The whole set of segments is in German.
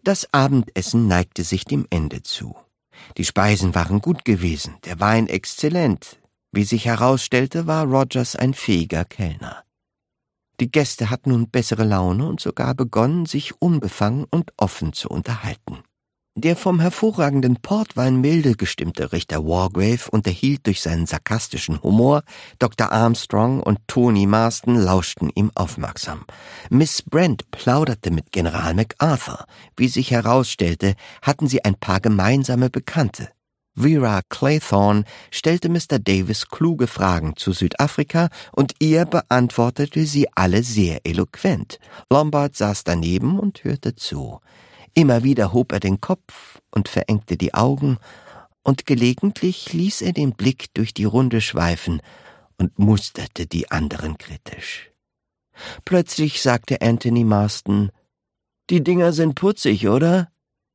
Das Abendessen neigte sich dem Ende zu. Die Speisen waren gut gewesen, der Wein exzellent. Wie sich herausstellte, war Rogers ein fähiger Kellner. Die Gäste hatten nun bessere Laune und sogar begonnen, sich unbefangen und offen zu unterhalten. Der vom hervorragenden Portwein milde gestimmte Richter Wargrave unterhielt durch seinen sarkastischen Humor, Dr. Armstrong und Tony Marston lauschten ihm aufmerksam. Miss Brent plauderte mit General MacArthur. Wie sich herausstellte, hatten sie ein paar gemeinsame Bekannte. Vera Claythorne stellte Mr. Davis kluge Fragen zu Südafrika und er beantwortete sie alle sehr eloquent. Lombard saß daneben und hörte zu. Immer wieder hob er den Kopf und verengte die Augen, und gelegentlich ließ er den Blick durch die Runde schweifen und musterte die anderen kritisch. Plötzlich sagte Anthony Marston: »Die Dinger sind putzig, oder?«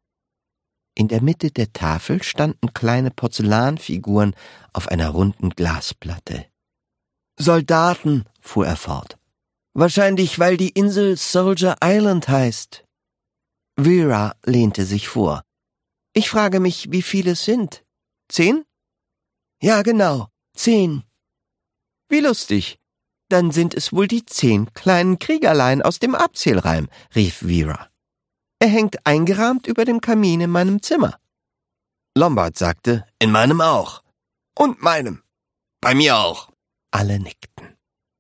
In der Mitte der Tafel standen kleine Porzellanfiguren auf einer runden Glasplatte. »Soldaten«, fuhr er fort. »Wahrscheinlich, weil die Insel Soldier Island heißt.« Vera lehnte sich vor. »Ich frage mich, wie viele es sind. 10? »Ja, genau, 10. »Wie lustig. Dann sind es wohl die 10 kleinen Kriegerlein aus dem Abzählreim«, rief Vera. »Er hängt eingerahmt über dem Kamin in meinem Zimmer.« Lombard sagte: »In meinem auch.« »Und meinem.« »Bei mir auch.« Alle nickten.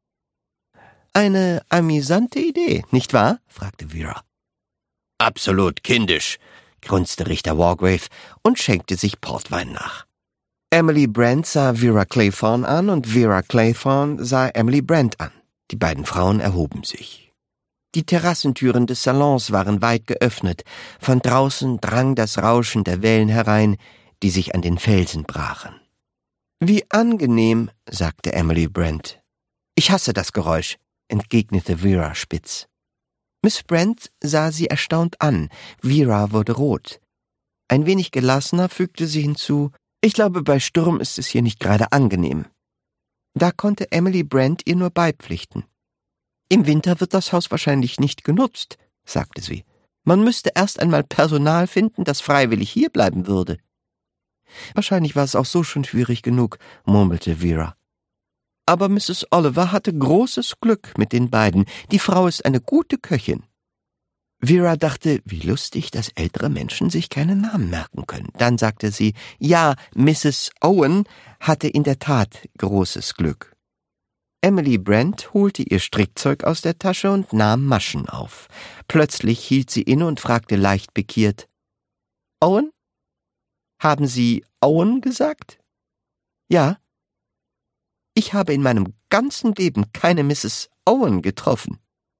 »Eine amüsante Idee, nicht wahr?« fragte Vera. »Absolut kindisch«, grunzte Richter Wargrave und schenkte sich Portwein nach. Emily Brent sah Vera Claythorne an und Vera Claythorne sah Emily Brent an. Die beiden Frauen erhoben sich. Die Terrassentüren des Salons waren weit geöffnet. Von draußen drang das Rauschen der Wellen herein, die sich an den Felsen brachen. »Wie angenehm«, sagte Emily Brent. »Ich hasse das Geräusch«, entgegnete Vera spitz. Miss Brent sah sie erstaunt an. Vera wurde rot. Ein wenig gelassener fügte sie hinzu: »Ich glaube, bei Sturm ist es hier nicht gerade angenehm.« Da konnte Emily Brent ihr nur beipflichten. »Im Winter wird das Haus wahrscheinlich nicht genutzt«, sagte sie. »Man müsste erst einmal Personal finden, das freiwillig hierbleiben würde.« »Wahrscheinlich war es auch so schon schwierig genug«, murmelte Vera. Aber Mrs. Oliver hatte großes Glück mit den beiden. Die Frau ist eine gute Köchin. Vera dachte, wie lustig, dass ältere Menschen sich keinen Namen merken können. Dann sagte sie, ja, Mrs. Owen hatte in der Tat großes Glück. Emily Brent holte ihr Strickzeug aus der Tasche und nahm Maschen auf. Plötzlich hielt sie inne und fragte leicht pikiert: »Owen? Haben Sie Owen gesagt?« »Ja.« »Ich habe in meinem ganzen Leben keine Mrs. Owen getroffen.«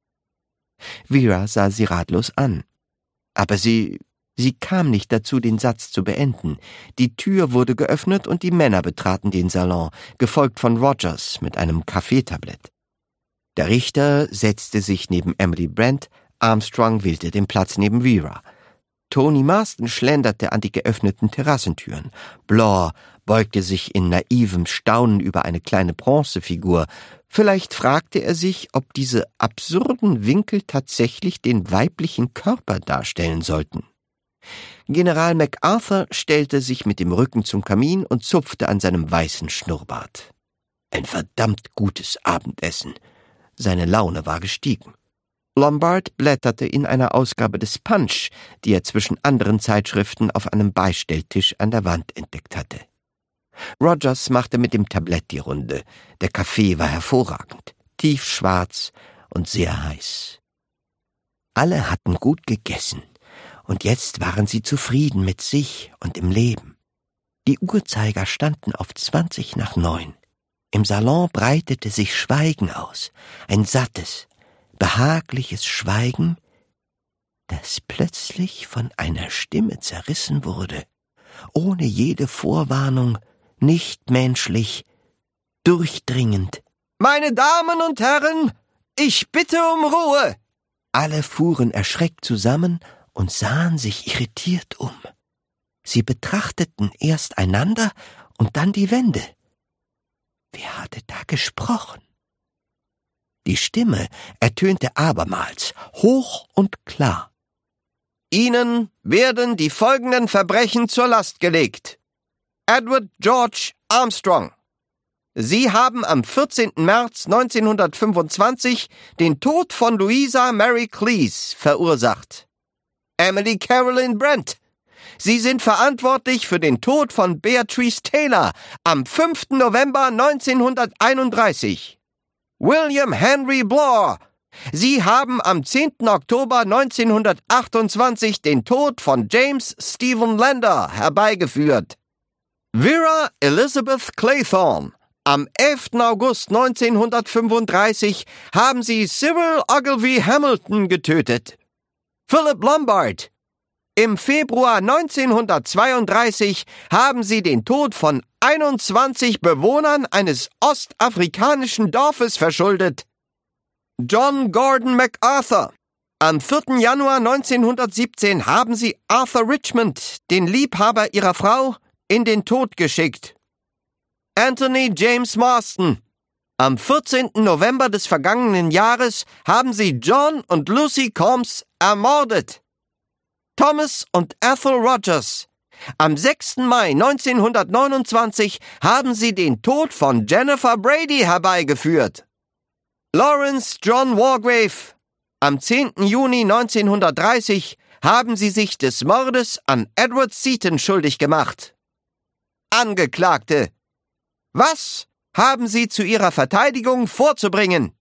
Vera sah sie ratlos an. Aber sie kam nicht dazu, den Satz zu beenden. Die Tür wurde geöffnet und die Männer betraten den Salon, gefolgt von Rogers mit einem Kaffeetablett. Der Richter setzte sich neben Emily Brent, Armstrong wählte den Platz neben Vera. Tony Marston schlenderte an die geöffneten Terrassentüren. Blore beugte sich in naivem Staunen über eine kleine Bronzefigur. Vielleicht fragte er sich, ob diese absurden Winkel tatsächlich den weiblichen Körper darstellen sollten. General MacArthur stellte sich mit dem Rücken zum Kamin und zupfte an seinem weißen Schnurrbart. Ein verdammt gutes Abendessen. Seine Laune war gestiegen. Lombard blätterte in einer Ausgabe des Punch, die er zwischen anderen Zeitschriften auf einem Beistelltisch an der Wand entdeckt hatte. Rogers machte mit dem Tablett die Runde. Der Kaffee war hervorragend, tiefschwarz und sehr heiß. Alle hatten gut gegessen, und jetzt waren sie zufrieden mit sich und im Leben. Die Uhrzeiger standen auf 8:20. Im Salon breitete sich Schweigen aus, ein sattes, behagliches Schweigen, das plötzlich von einer Stimme zerrissen wurde, ohne jede Vorwarnung, nicht menschlich, durchdringend. »Meine Damen und Herren, ich bitte um Ruhe!« Alle fuhren erschreckt zusammen und sahen sich irritiert um. Sie betrachteten erst einander und dann die Wände. Wer hatte da gesprochen? Die Stimme ertönte abermals, hoch und klar. Ihnen werden die folgenden Verbrechen zur Last gelegt. Edward George Armstrong. Sie haben am 14. März 1925 den Tod von Louisa Mary Cleese verursacht. Emily Carolyn Brent. Sie sind verantwortlich für den Tod von Beatrice Taylor am 5. November 1931. William Henry Bloor. Sie haben am 10. Oktober 1928 den Tod von James Stephen Lander herbeigeführt. Vera Elizabeth Claythorne. Am 11. August 1935 haben sie Cyril Ogilvy Hamilton getötet. Philip Lombard. Im Februar 1932 haben sie den Tod von 21 Bewohnern eines ostafrikanischen Dorfes verschuldet. John Gordon MacArthur. Am 4. Januar 1917 haben sie Arthur Richmond, den Liebhaber ihrer Frau, in den Tod geschickt. Anthony James Marston. Am 14. November des vergangenen Jahres haben sie John und Lucy Combs ermordet. Thomas und Ethel Rogers. Am 6. Mai 1929 haben sie den Tod von Jennifer Brady herbeigeführt. Lawrence John Wargrave. Am 10. Juni 1930 haben sie sich des Mordes an Edward Seaton schuldig gemacht. Angeklagte. Was haben Sie zu Ihrer Verteidigung vorzubringen?